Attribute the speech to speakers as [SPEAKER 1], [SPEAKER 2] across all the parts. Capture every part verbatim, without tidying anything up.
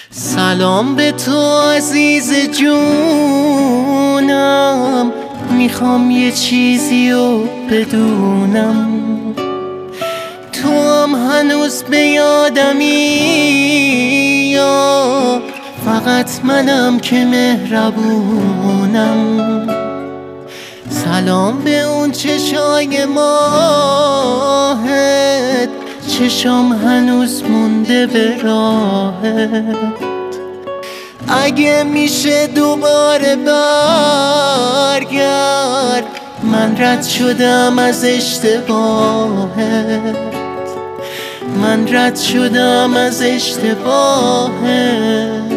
[SPEAKER 1] سلام به تو عزیز جونم، میخوام یه چیزی رو بدونم. تو هم هنوز به یادمی یا فقط منم که مهربونم؟ سلام به اون چشای ماهت، چشام هنوز مونده به راهت. اگه میشه دوباره برگرد، من رد شدم از اشتباهت، من رد شدم از اشتباهت.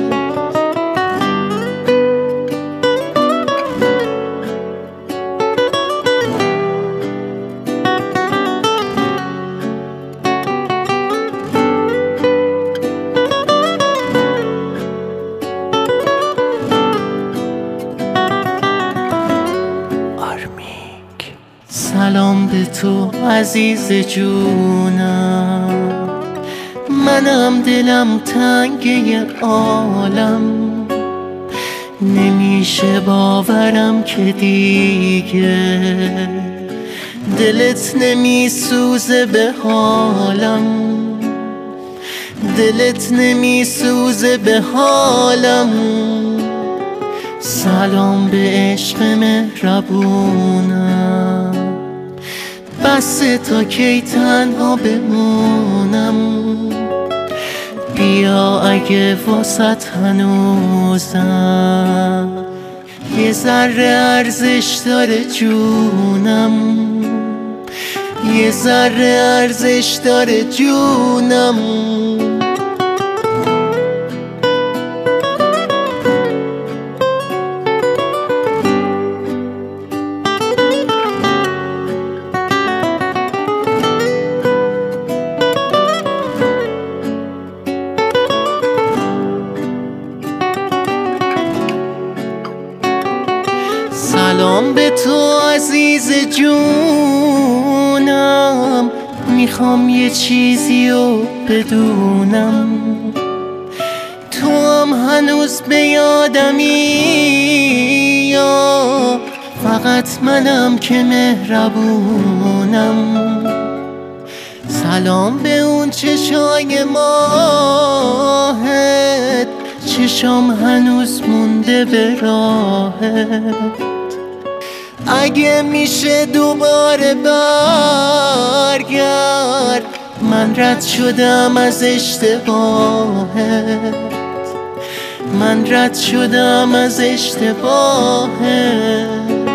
[SPEAKER 1] سلام به تو عزیز جونم، منم دلم تنگه عالم. نمیشه باورم که دیگه دلت نمیسوزه به حالم، دلت نمیسوزه به حالم. سلام به عشق مهربونم، بس تا کی تنها بمونم؟ بیا اگه واسط هنوزم یه ذره ارزش داره جونم، یه ذره ارزش داره جونم. سلام به تو عزیز جونم، میخوام یه چیزی رو بدونم. تو هم هنوز به یادمی یا فقط منم که مهربونم؟ سلام به اون چشای ماهت، چشام هنوز مونده به راهت. اگه میشه دوباره برگرد، من رد شدم از اشتباهت، من رد شدم از اشتباهت.